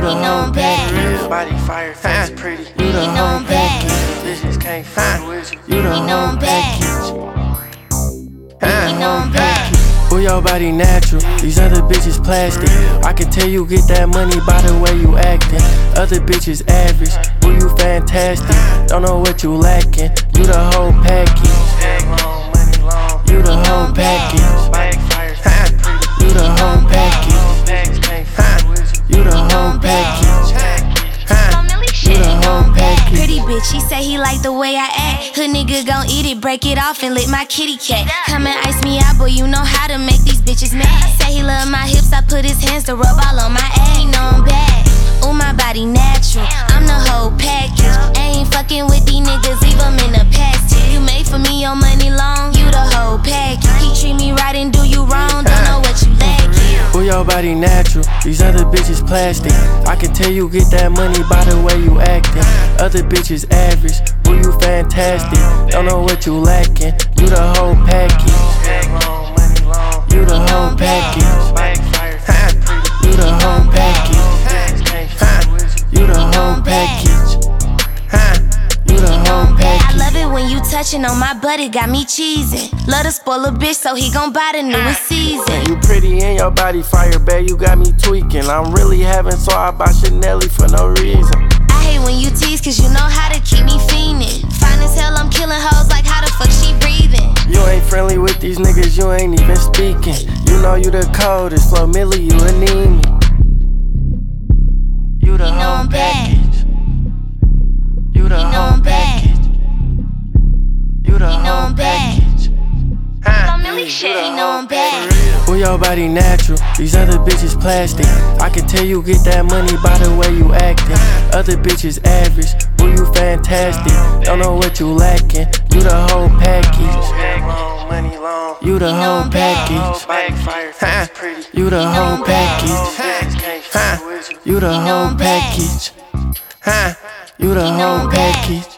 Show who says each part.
Speaker 1: the whole package.
Speaker 2: Body fire, face pretty.
Speaker 1: You the whole package.
Speaker 2: Bitches can't fuck with you.
Speaker 1: You the whole package. You know package.
Speaker 3: Ooh, your body natural, these other bitches plastic. I can tell you get that money by the way you acting. Other bitches average, ooh, you fantastic. Don't know what you lacking, you the whole package. You the whole package. You the whole package. You the whole package. You the whole package.
Speaker 1: Pretty bitch, he say he like the way I act. Hood nigga gon' eat it, break it off and lick my kitty cat. Come and ice me out, boy, you know how to make these bitches mad. Say he love my hips, I put his hands to rub all on my ass. He know I'm bad, ooh, my body natural. I'm the whole package. Ain't fucking with these niggas, leave them in the past. You made for me, your money long, you the whole package. He treat me right and do you wrong, don't know what you lacking.
Speaker 3: Ooh, your body natural, these other bitches plastic. I can tell you get that money by the way you acting. Other bitches average, ooh, you fantastic. Don't know what you lacking, you the whole package. You the whole package. You the whole package. You the whole package. You the whole package.
Speaker 1: I love it when you touching on my butt, it got me cheesing. Love to spoil a bitch, so he gon' buy the newest season.
Speaker 3: You pretty and your body fire, babe, you got me tweaking. I'm really having so I buy Chanelly for no reason.
Speaker 1: I hate when you tease, cause you know how to keep me fiending. Fine as hell, I'm killing hoes like how the fuck she breathing.
Speaker 3: You ain't friendly with these niggas, you ain't even speaking. You know you the coldest, Flo Milli, you a need me. You the whole package. You the whole package. You the whole package.
Speaker 1: He know I'm bad.
Speaker 3: Ooh, your body natural, these other bitches plastic. I can tell you get that money by the way you acting. Other bitches average, ooh, you fantastic. Don't know what you lacking, you the whole package. You the whole package. You the whole package. You the whole package. You the whole package.